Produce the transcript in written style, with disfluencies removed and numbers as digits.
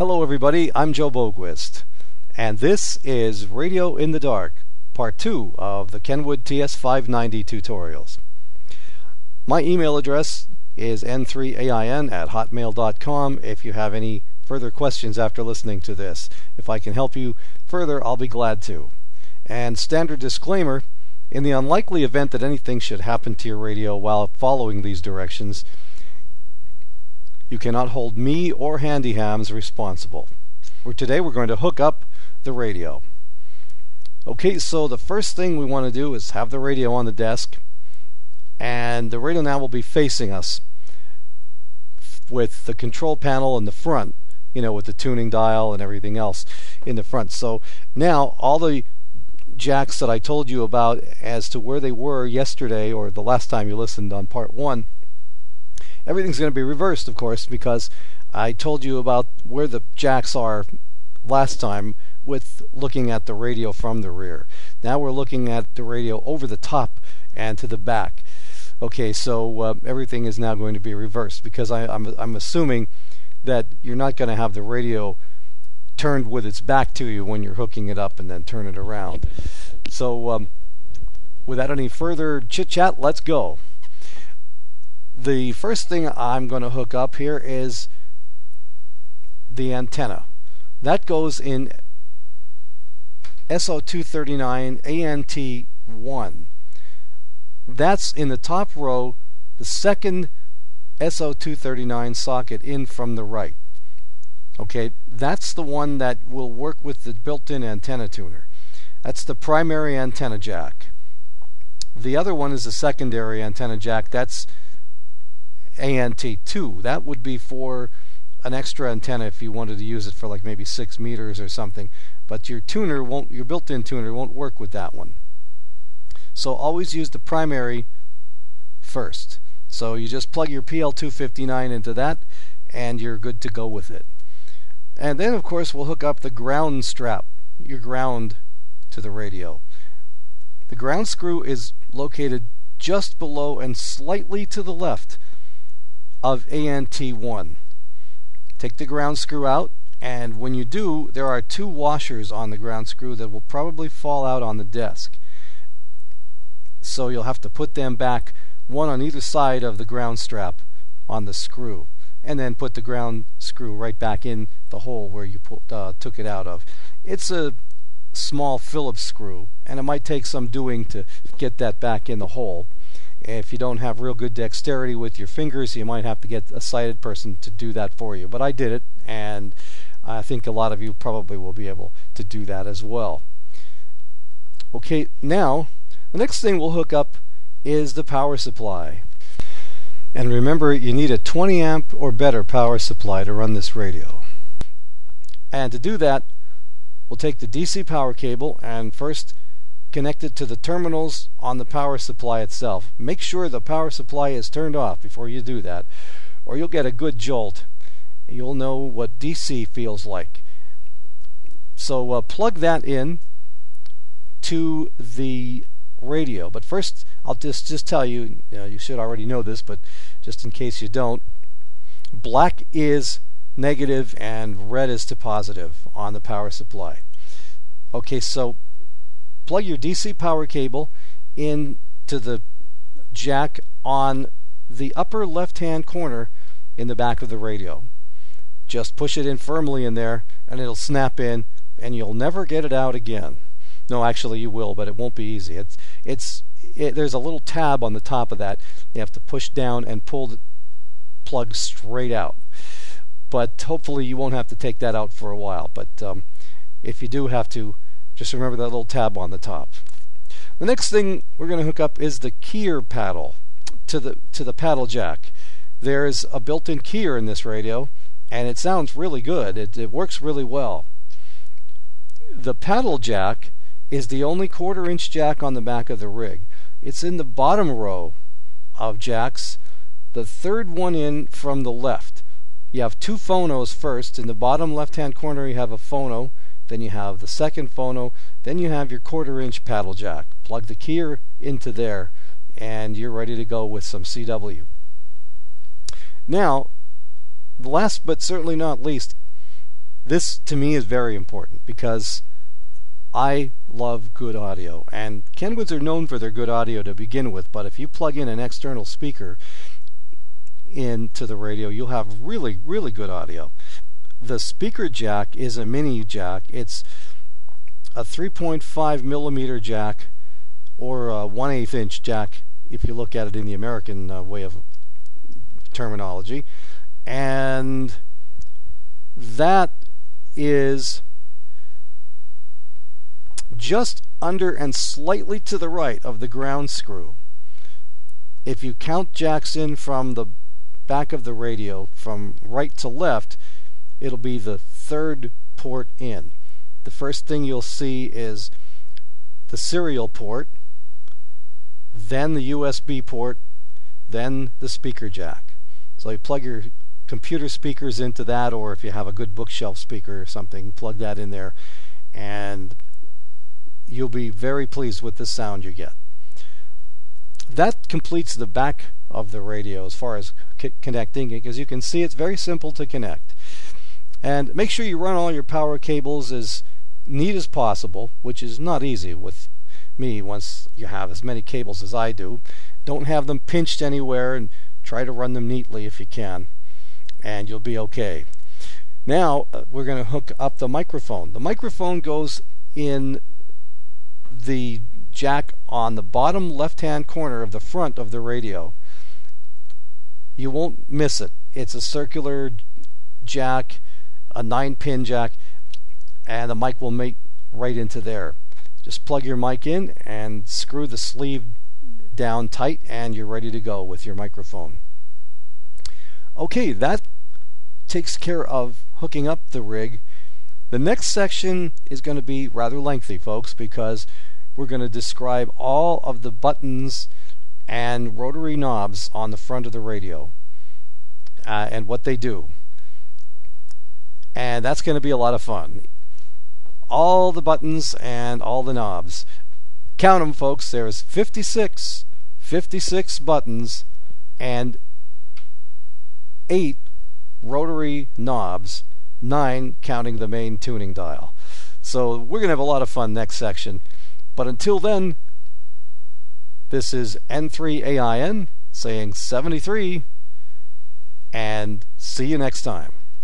Hello everybody, I'm Joe Boquist, and this is Radio in the Dark, part 2 of the Kenwood TS590 tutorials. My email address is n3ain@hotmail.com if you have any further questions after listening to this. If I can help you further, I'll be glad to. And standard disclaimer, in the unlikely event that anything should happen to your radio while following these directions, you cannot hold me or Handyhams responsible. Today we're going to hook up the radio. Okay, so the first thing we want to do is have the radio on the desk, and the radio now will be facing us with the control panel in the front, with the tuning dial and everything else in the front. So now all the jacks that I told you about as to where they were yesterday or the last time you listened on part 1, everything's going to be reversed, of course, because I told you about where the jacks are last time with looking at the radio from the rear. Now we're looking at the radio over the top and to the back. Okay, so everything is now going to be reversed because I'm assuming that you're not going to have the radio turned with its back to you when you're hooking it up and then turn it around. So without any further chit-chat, let's go. The first thing I'm going to hook up here is the antenna. That goes in SO239 ANT1. That's in the top row, the second SO239 socket in from the right. Okay, that's the one that will work with the built-in antenna tuner. That's the primary antenna jack. The other one is the secondary antenna jack. That's ANT2. That would be for an extra antenna if you wanted to use it for like maybe 6 meters or something. But your built-in tuner won't work with that one. So always use the primary first. So you just plug your PL259 into that and you're good to go with it. And then of course we'll hook up the ground strap, your ground, to the radio. The ground screw is located just below and slightly to the left of ANT1. Take the ground screw out, and when you do, there are 2 washers on the ground screw that will probably fall out on the desk. So you'll have to put them back, one on either side of the ground strap on the screw, and then put the ground screw right back in the hole where you took it out of. It's a small Phillips screw, and it might take some doing to get that back in the hole. If you don't have real good dexterity with your fingers, you might have to get a sighted person to do that for you. But I did it, and I think a lot of you probably will be able to do that as well. Okay, now, the next thing we'll hook up is the power supply. And remember, you need a 20 amp or better power supply to run this radio. And to do that, we'll take the DC power cable and first connect it to the terminals on the power supply itself. Make sure the power supply is turned off before you do that, or you'll get a good jolt. You'll know what DC feels like. So plug that in to the radio. But first, I'll just tell you, you should already know this, but just in case you don't, black is negative and red is to positive on the power supply. Okay, so plug your DC power cable into the jack on the upper left-hand corner in the back of the radio. Just push it in firmly in there and it'll snap in and you'll never get it out again. No, actually you will, but it won't be easy. There's a little tab on the top of that. You have to push down and pull the plug straight out. But hopefully you won't have to take that out for a while. But if you do have to, just remember that little tab on the top. The next thing we're going to hook up is the keyer paddle to the paddle jack. There's a built-in keyer in this radio, and it sounds really good. It works really well. The paddle jack is the only 1/4 inch jack on the back of the rig. It's in the bottom row of jacks, the third one in from the left. You have 2 phonos first. In the bottom left-hand corner you have a phono, then you have the second phono, then you have your 1/4 inch paddle jack. Plug the keyer into there and you're ready to go with some CW. Now, last but certainly not least, This to me is very important because I love good audio, and Kenwoods are known for their good audio to begin with, but if you plug in an external speaker into the radio, you'll have really, really good audio. The speaker jack is a mini jack. It's a 3.5 millimeter jack, or a 1/8 inch jack if you look at it in the American way of terminology, and that is just under and slightly to the right of the ground screw. If you count jacks in from the back of the radio from right to left, it'll be the third port in. The first thing you'll see is the serial port, then the USB port, then the speaker jack. So you plug your computer speakers into that, or if you have a good bookshelf speaker or something, plug that in there, and you'll be very pleased with the sound you get. That completes the back of the radio as far as connecting, because you can see it's very simple to connect. And make sure you run all your power cables as neat as possible, which is not easy with me once you have as many cables as I do. Don't have them pinched anywhere, and try to run them neatly if you can, and you'll be okay. Now we're going to hook up the microphone. The microphone goes in the jack on the bottom left-hand corner of the front of the radio. You won't miss it. It's a circular jack, a 9-pin jack, and the mic will mate right into there. Just plug your mic in and screw the sleeve down tight, and you're ready to go with your microphone. Okay, that takes care of hooking up the rig. The next section is going to be rather lengthy, folks, because we're going to describe all of the buttons and rotary knobs on the front of the radio and what they do. And that's going to be a lot of fun. All the buttons and all the knobs. Count them, folks. There's 56 buttons and 8 rotary knobs, 9 counting the main tuning dial. So we're going to have a lot of fun next section. But until then, this is N3AIN saying 73, and see you next time.